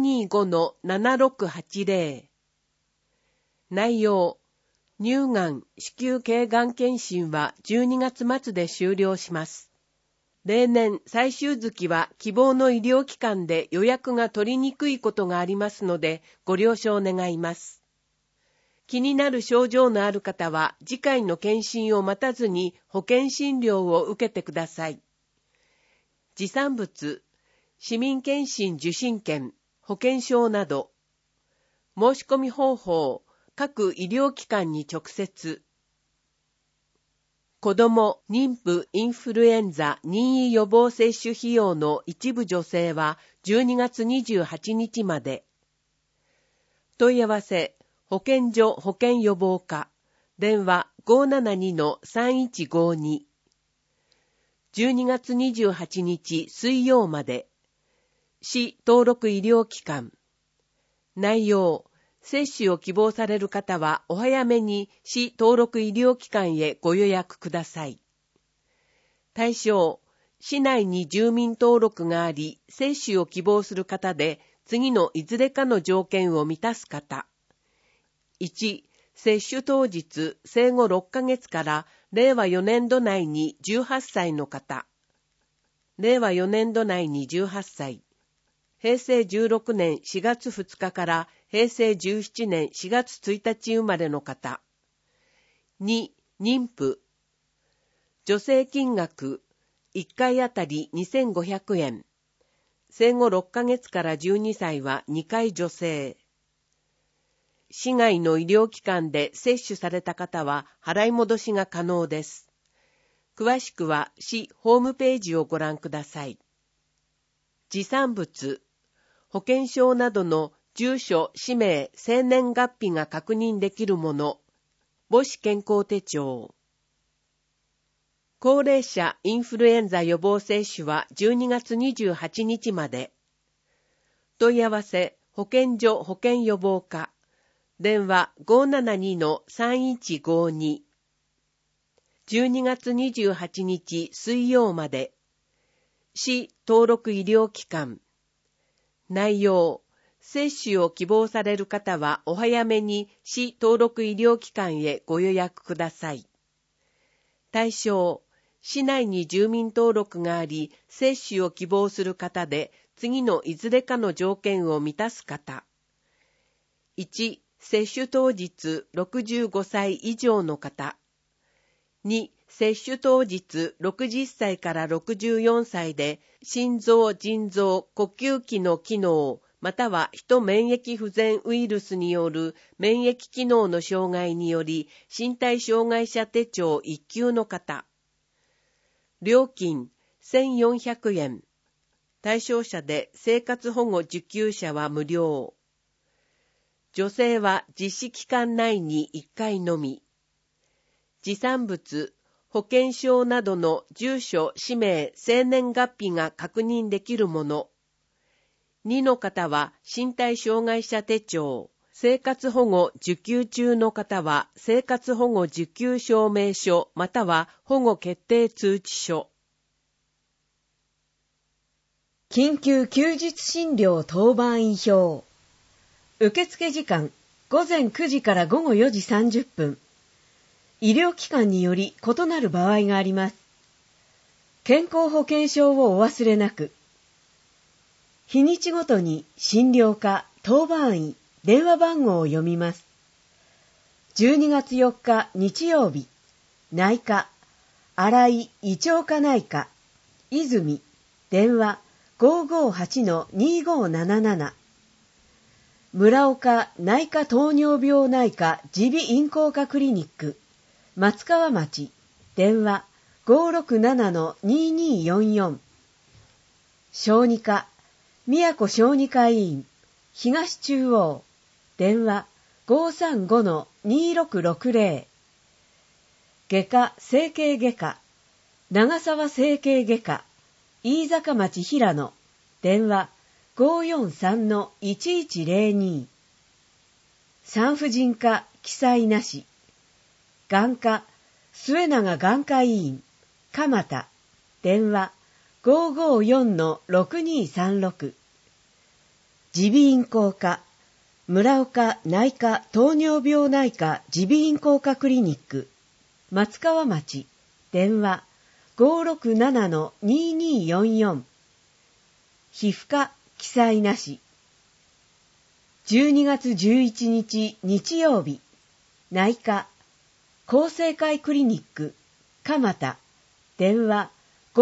Speaker 2: 525-7680。内容、乳がん、子宮頸がん検診は12月末で終了します。例年、最終月は希望の医療機関で予約が取りにくいことがありますので、ご了承願います。気になる症状のある方は、次回の検診を待たずに保険診療を受けてください。持参物、市民検診受診券、保険証など。申し込み方法、各医療機関に直接。子ども、妊婦、インフルエンザ、任意予防接種費用の一部助成は12月28日まで。問い合わせ、保健所保健予防課、電話 572-3152。12月28日水曜まで。市登録医療機関。内容、接種を希望される方はお早めに市登録医療機関へご予約ください。対象、市内に住民登録があり、接種を希望する方で、次のいずれかの条件を満たす方。 1、接種当日、生後6ヶ月から令和4年度内に18歳の方。令和4年度内に18歳。平成16年4月2日から平成17年4月1日生まれの方。2、妊婦。助成金額、1回あたり2500円。生後6ヶ月から12歳は2回助成。市外の医療機関で接種された方は払い戻しが可能です。詳しくは市ホームページをご覧ください。持参物、保険証などの住所、氏名、生年月日が確認できるもの、母子健康手帳。高齢者インフルエンザ予防接種は12月28日まで。問い合わせ、保健所保健予防課。電話 572-3152。12月28日水曜まで。市登録医療機関。内容、接種を希望される方はお早めに市登録医療機関へご予約ください。対象、市内に住民登録があり、接種を希望する方で、次のいずれかの条件を満たす方。1、接種当日65歳以上の方。2、接種当日60歳から64歳で、心臓、腎臓、呼吸器の機能、または非免疫不全ウイルスによる免疫機能の障害により、身体障害者手帳1級の方。料金1400円。対象者で生活保護受給者は無料。助成は実施期間内に1回のみ。持参物、保険証などの住所、氏名、生年月日が確認できるもの。2の方は身体障害者手帳。生活保護受給中の方は生活保護受給証明書または保護決定通知書。
Speaker 3: 緊急休日診療当番員表。受付時間午前9時から午後4時30分。医療機関により異なる場合があります。健康保険証をお忘れなく。日にちごとに診療科、当番医、電話番号を読みます。12月4日日曜日、内科、新井胃腸科内科、泉、電話 558-2577。村岡内科糖尿病内科耳鼻咽喉科クリニック、松川町、電話 567-2244。小児科、宮古小児科医院、東中央、電話 535-2660。外科整形外科、長沢整形外科、飯坂町平野、電話 543-1102。産婦人科記載なし。眼科末永眼科医院、蒲田、電話 554-6236。耳鼻咽喉科村岡内科糖尿病内科耳鼻咽喉科クリニック、松川町、電話 567-2244。皮膚科記載なし。12月11日日曜日、内科厚生会クリニック、蒲田、電話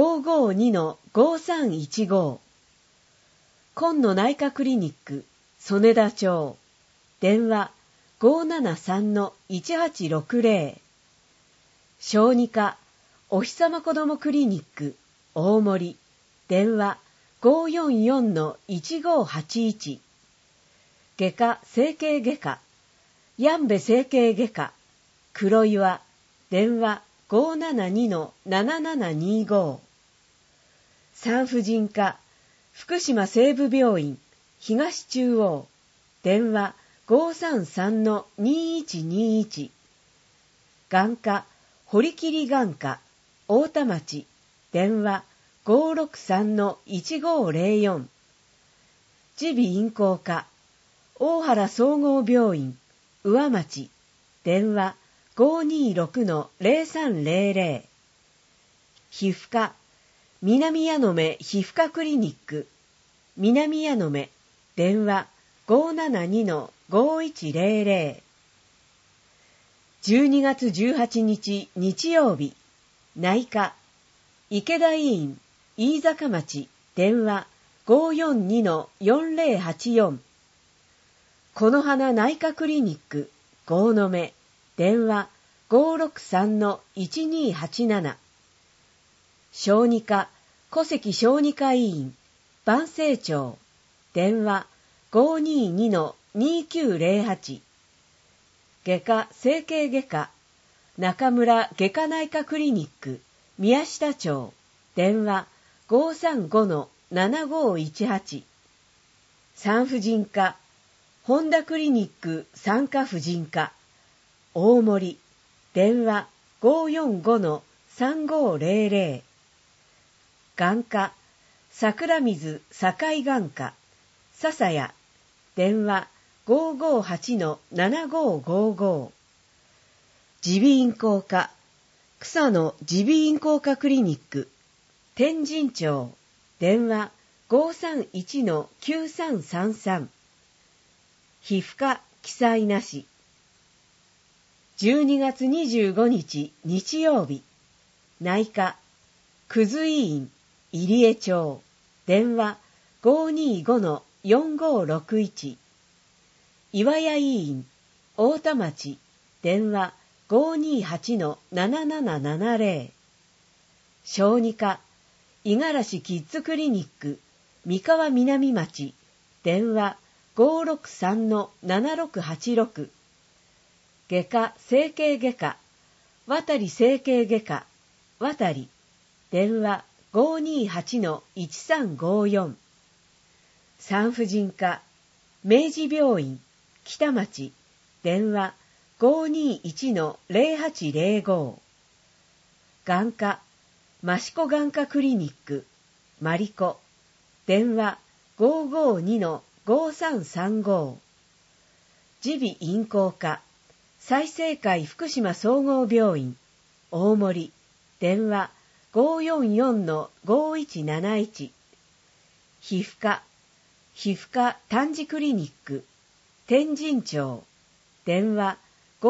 Speaker 3: 552-5315。今野内科クリニック、曽根田町、電話 573-1860。小児科お日様子どもクリニック、大森、電話 544-1581。外科整形外科、やんべ整形外科、黒岩、電話 572-7725。産婦人科、福島西部病院、東中央、電話 533-2121。眼科、堀切眼科、大田町、電話 563-1504。耳鼻咽喉科、大原総合病院、 上町、電話 526-0300。皮膚科、南矢野目皮膚科クリニック、南矢野目、電話 572-5100。12月18日日曜日、内科、池田医院、飯坂町、電話 542-4084。この花内科クリニック、郷野目、電話 563-1287。小児科、小関小児科医院、万世町、電話 522-2908。外科整形外科、中村外科内科クリニック、宮下町、電話 535-7518。産婦人科、本田クリニック産科婦人科、大森、電話 545-3500。眼科、桜水堺眼科、笹谷、電話 558-7555。耳鼻咽喉科、草野耳鼻咽喉科クリニック、天神町、電話 531-9333。皮膚科記載なし。12月25日日曜日、内科、久津医院、入江町、電話 525-4561。岩谷医院、太田町、電話 528-7770。小児科、五十嵐キッズクリニック、三河南町、電話 563-7686。外科整形外科、渡整形外科、渡、電話 528-1354。産婦人科、明治病院、北町、電話 521-0805。眼科、益子眼科クリニック、マリコ、電話 552-5335。耳鼻咽喉科、済生会福島総合病院、大森、電話 544-5171。皮膚科、皮膚科丹治クリニック、天神町、電話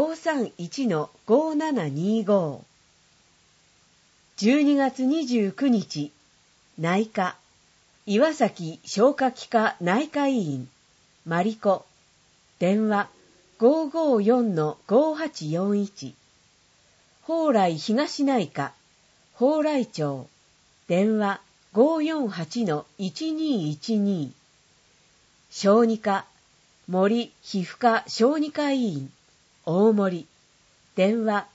Speaker 3: 531-5725。12月29日、内科、岩崎消化器科内科医院、マリコ、電話 554-5841。蓬莱東内科、蓬莱町、電話 548-1212。小児科、森皮膚科小児科医院、大森、電話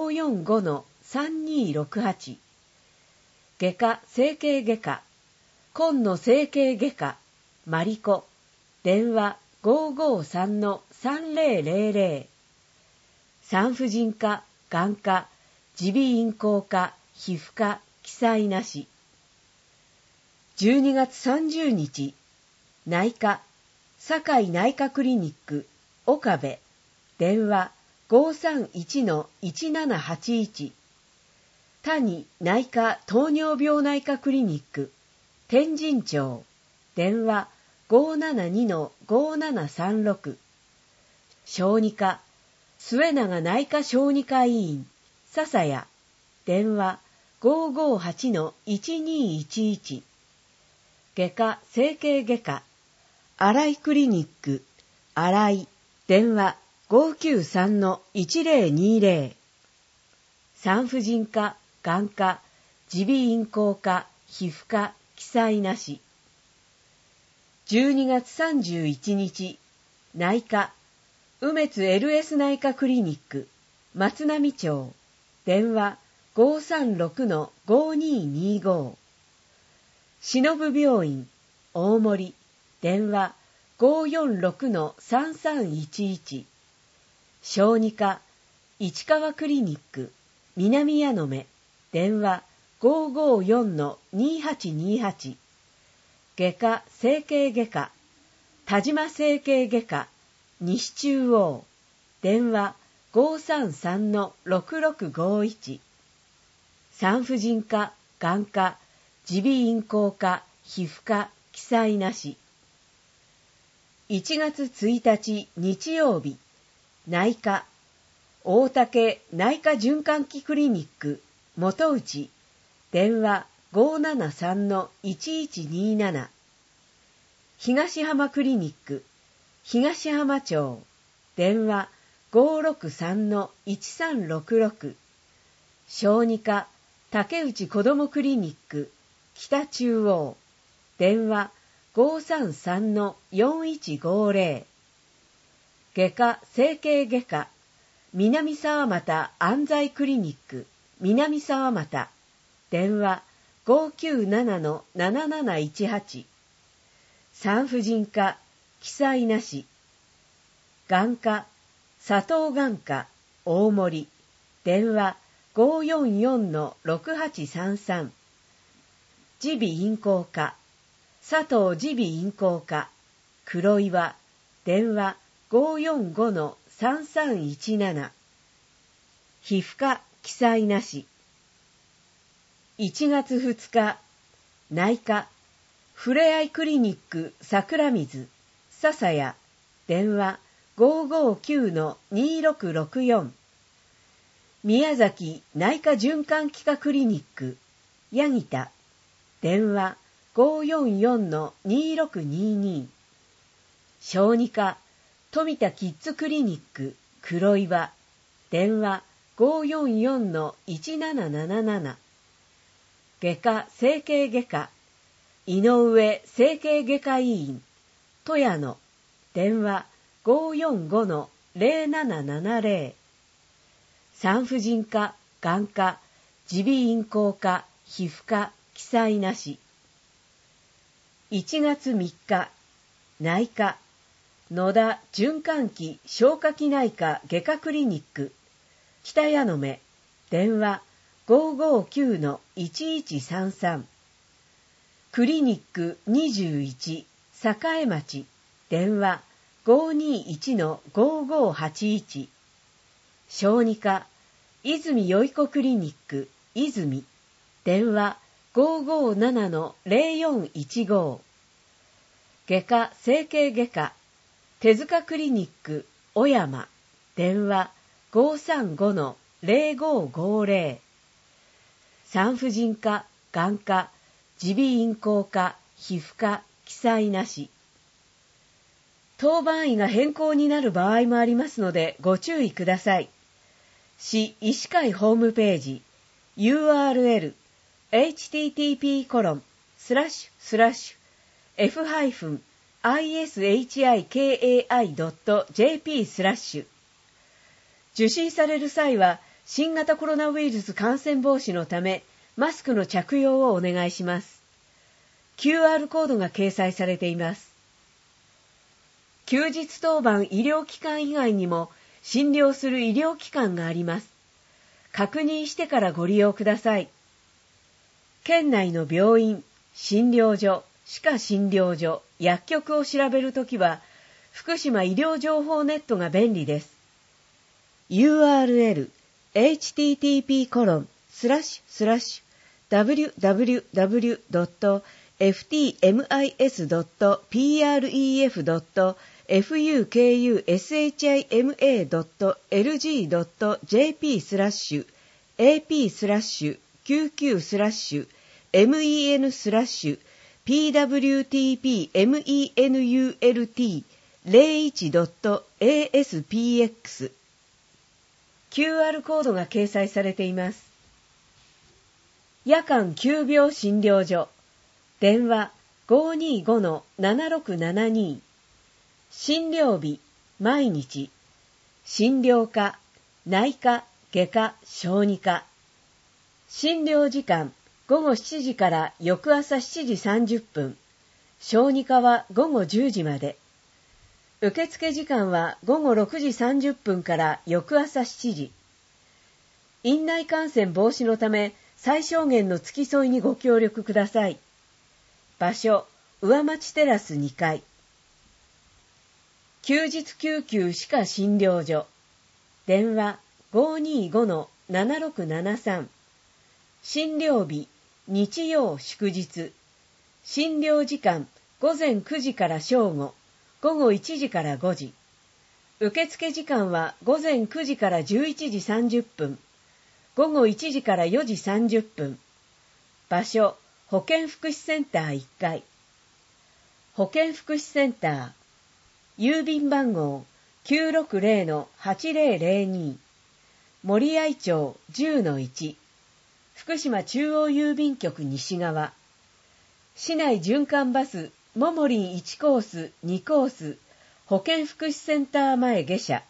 Speaker 3: 545-3268。外科整形外科、今野整形外科、マリコ、電話 553-3000。産婦人科、眼科、耳鼻咽喉科、皮膚科、記載なし。12月30日、内科、堺内科クリニック、岡部、電話 531-1781。谷内科糖尿病内科クリニック、天神町、電話 572-5736。小児科、末永内科小児科医院、笹谷、電話 558-1211。外科整形外科、新井クリニック、新井、電話 593-1020。産婦人科、眼科、耳鼻咽喉科、皮膚科、記載なし。12月31日、内科、梅津 LS 内科クリニック、松並町、電話 536-5225。忍病院、大森、電話 546-3311。小児科、市川クリニック、南矢野目、電話 554-2828。外科整形外科、田島整形外科、西中央、 電話 533-6651。産婦人科、眼科、耳鼻咽喉科、皮膚科、記載なし。1月1日日曜日、内科、大竹内科循環器クリニック、元内、電話 573-1127。東浜クリニック、東浜町、電話 563-1366。小児科、竹内子どもクリニック、北中央、電話 533-4150。外科整形外科、南沢又安西クリニック、南沢又、電話 597-7718。産婦人科、記載なし。眼科、佐藤眼科、大森、電話 544-6833。耳鼻咽喉科、佐藤耳鼻咽喉科、黒岩、電話 545-3317。皮膚科、記載なし。1月2日、内科、ふれあいクリニック桜水、笹谷、電話 559-2664。宮崎内科循環器科クリニック、八木田、電話 544-2622。小児科、富田キッズクリニック、黒岩、電話 544-1777。外科整形外科、井上整形外科医院、富谷野、電話 545-0770。産婦人科、眼科、耳鼻咽喉科、皮膚科、記載なし。1月3日、内科、野田循環器消化器内科外科クリニック、北谷野目、電話 559-1133。クリニック21、栄町、電話 521-5581。小児科、泉よいこクリニック、泉、電話 557-0415。外科整形外科、手塚クリニック、小山、電話 535-0550。産婦人科、眼科、耳鼻咽喉科、皮膚科、記載なし。当番医が変更になる場合もありますのでご注意ください。市医師会ホームページ URL http://f-ishiki.jp/ 受診される際は新型コロナウイルス感染防止のためマスクの着用をお願いします。QR コードが掲載されています。休日当番医療機関以外にも診療する医療機関があります。確認してからご利用ください。県内の病院、診療所、歯科診療所、薬局を調べるときは、福島医療情報ネットが便利です。URL http://www.fdmis.prg.jp/ap/qq/men/pwt-men/px QR コードが掲載されています。夜間急病診療所、電話 525-7672。診療日、毎日。診療科、内科、外科、小児科。診療時間、午後7時から翌朝7時30分。小児科は午後10時まで。受付時間は午後6時30分から翌朝7時。院内感染防止のため最小限の付き添いにご協力ください。場所、上町テラス2階。休日救急歯科診療所、 電話 525-7673。診療日、日曜祝日。診療時間、午前9時から正午、午後1時から5時。受付時間は午前9時から11時30分、午後1時から4時30分。場所、保健福祉センター1階。保健福祉センター、郵便番号 960-8002、森合町 10-1、福島中央郵便局西側。市内循環バス、ももりん1コース、2コース、保健福祉センター前下車。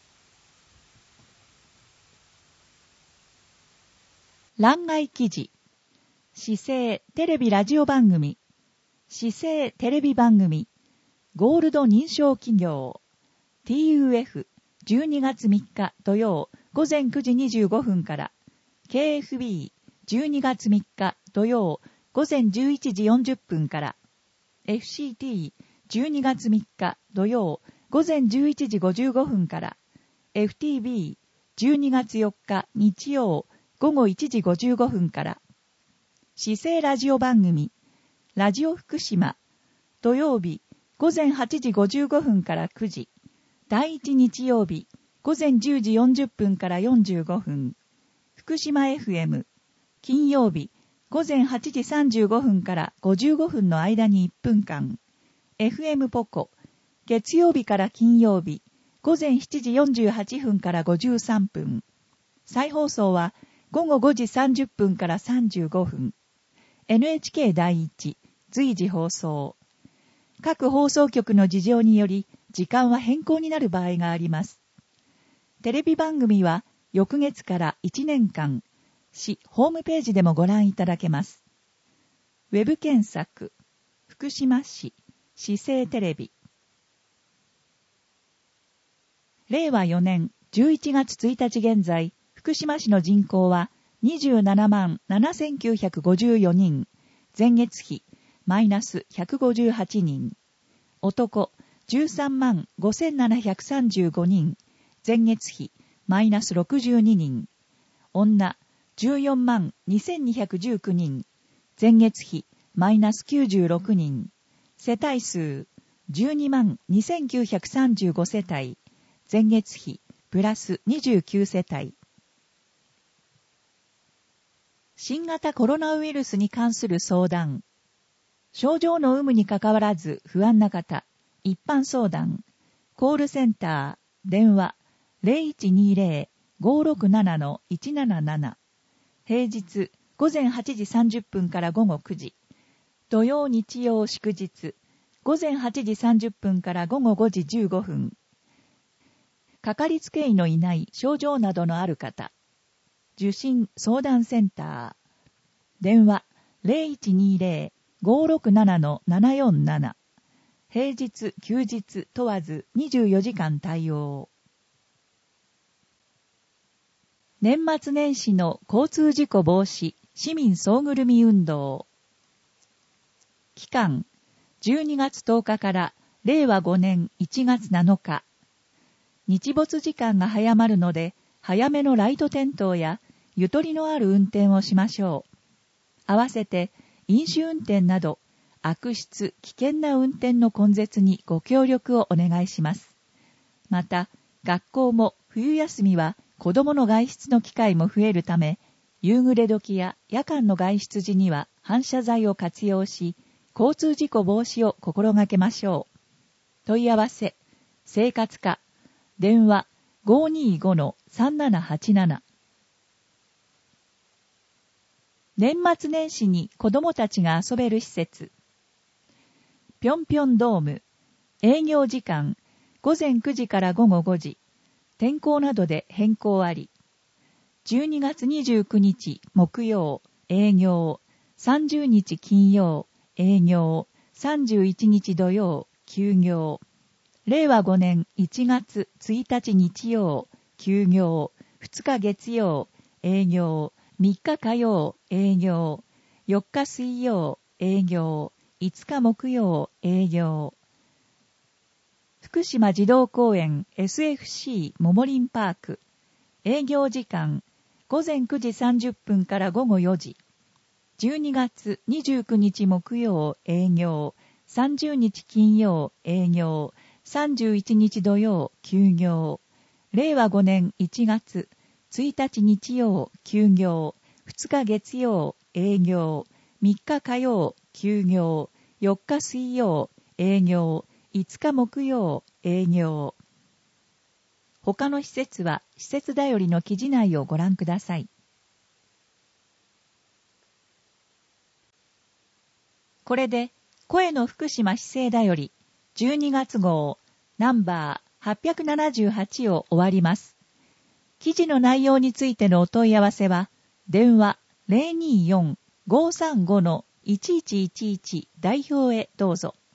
Speaker 4: 欄外記事。市政テレビラジオ番組。市政テレビ番組。ゴールド認証企業。TUF、12月3日土曜午前9時25分から。KFB、12月3日土曜午前11時40分から。FCT、12月3日土曜午前11時55分から。FTB、12月4日日曜午後1時55分から。市政ラジオ番組、ラジオ福島、土曜日午前8時55分から9時。第1日曜日午前10時40分から45分。福島 FM、金曜日午前8時35分から55分の間に1分間。FM ポコ、月曜日から金曜日午前7時48分から53分。再放送は午後5時30分から35分。NHK 第一、随時放送。各放送局の事情により、時間は変更になる場合があります。テレビ番組は、翌月から1年間、市ホームページでもご覧いただけます。ウェブ検索、福島市、市政テレビ。令和4年11月1日現在、福島市の人口は27万7954人、前月比マイナス158人。男13万5735人、前月比マイナス62人。女14万2219人、前月比マイナス96人。世帯数12万2935世帯、前月比プラス29世帯。新型コロナウイルスに関する相談。症状の有無にかかわらず不安な方、一般相談。コールセンター、電話 0120-567-177。平日午前8時30分から午後9時。土曜日曜祝日、午前8時30分から午後5時15分。かかりつけ医のいない症状などのある方。受診相談センター。電話 0120-567-747。平日、休日問わず24時間対応。年末年始の交通事故防止市民総ぐるみ運動。期間、12月10日から令和5年1月7日。日没時間が早まるので、早めのライト点灯やゆとりのある運転をしましょう。合わせて、飲酒運転など、悪質、危険な運転の根絶にご協力をお願いします。また、学校も冬休みは子どもの外出の機会も増えるため、夕暮れ時や夜間の外出時には反射材を活用し、交通事故防止を心がけましょう。問い合わせ、生活課、電話 525-3787。年末年始に子どもたちが遊べる施設。ぴょんぴょんドーム。営業時間、午前9時から午後5時。天候などで変更あり。12月29日木曜、営業。30日金曜、営業。31日土曜、休業。令和5年1月1日日曜、休業。2日月曜、営業。3日火曜、営業。4日水曜、営業。5日木曜、営業。 福島児童公園 SFC ももりんパーク。営業時間午前9時30分から午後4時。12月29日木曜営業、30日金曜営業、31日土曜休業。令和5年1月1日日曜休業、2日月曜営業、3日火曜休業、4日水曜営業、5日木曜営業。他の施設は施設だよりの記事内をご覧ください。これで声の福島市政だより12月号ナンバー878を終わります。記事の内容についてのお問い合わせは電話 024-535-1111 代表へどうぞ。